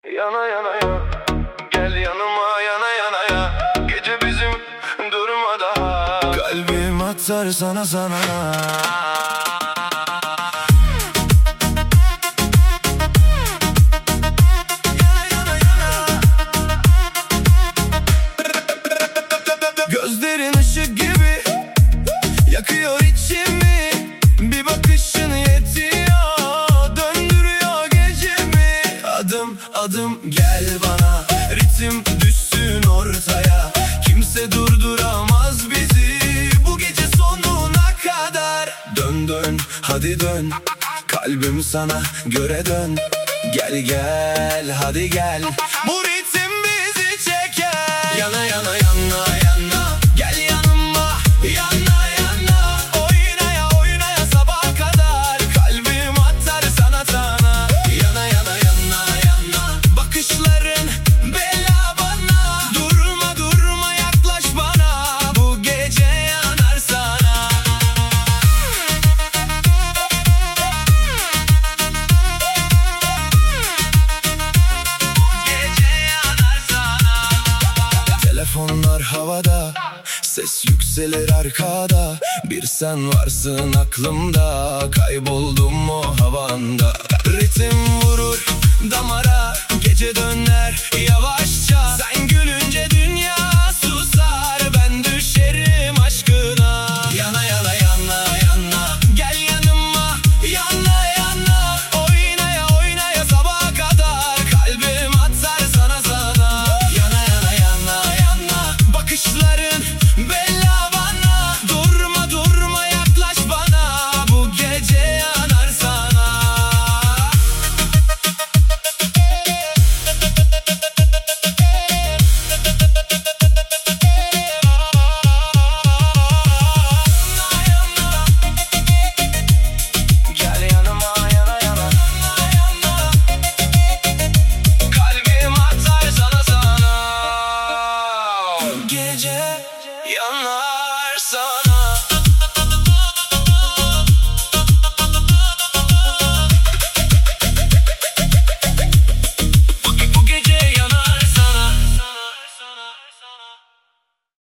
Yana yana ya, gel yanıma yana yana ya. Gece bizim durma daha. Kalbim atar sana sana. Gözlerin ışık gibi yakıyor içimi. Bir bakışın yetiyor, döndürüyor gecemi. Adım adım gel bana, ritim düşsün ortaya. Kimse durduramaz bizi bu gece sonuna kadar. Dön dön hadi dön, kalbim sana göre dön. Gel gel hadi gel, bu ritim bizi çeker. Yana yana yana yana, gel yanıma yana yana. Oynaya oynaya sabaha kadar, kalbim atar sana sana. Yana yana yana yana, bakışların bela bana. Durma durma yaklaş bana, bu gece yanar sana. Telefonlar havada, ses yükselir arkada. Bir sen varsın aklımda, kayboldum o havanda. Ritim vurur